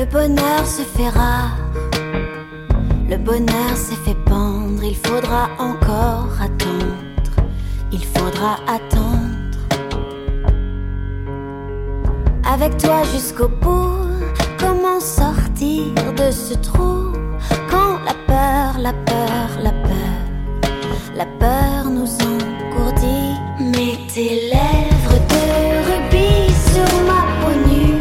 Le bonheur se fait rare, le bonheur s'est fait pendre. Il faudra encore attendre, il faudra attendre. Avec toi jusqu'au bout, comment sortir de ce trou? Quand la peur, la peur, la peur, la peur nous engourdit. Mets tes lèvres de rubis sur ma peau nue.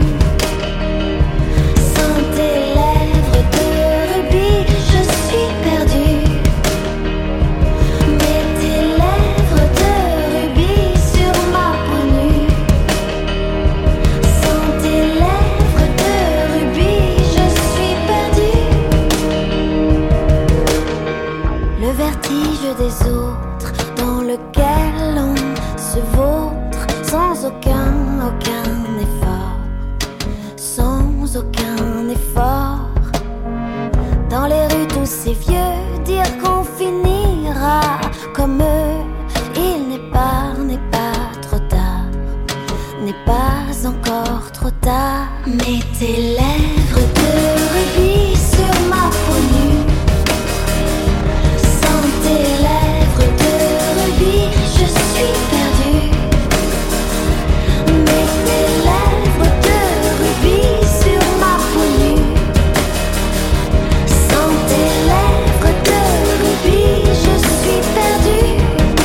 Sans tes lèvres de rubis, je suis perdue. Mets tes lèvres de rubis sur ma peau nue. Sans tes lèvres de rubis, je suis perdue. Le vertige des autres dans lequel on se vautre sans aucun effort, sans aucun effort. Dans les rues tous ces vieux dire qu'on finira comme eux. Il n'est pas trop tard, n'est pas encore trop tard. Mets tes lèvres de rubis sur ma peau nue. Sans tes lèvres de rubis, je suis perdue. Mets tes lèvres de rubis sur ma peau nue. Sans tes lèvres de rubis, je suis perdue.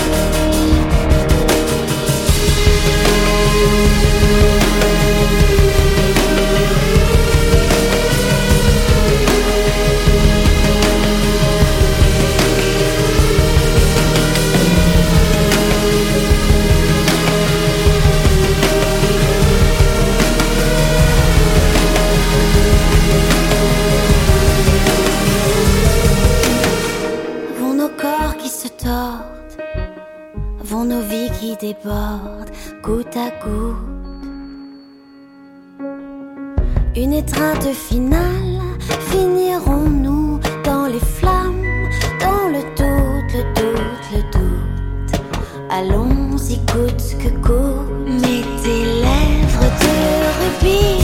Vont nos corps qui se tordent, vont nos vies qui débordent, goutte à goutte. Une étreinte finale, finirons-nous dans les flammes, dans le doute, le doute, le doute. Allons-y coûte que coûte. Mets tes lèvres de rubis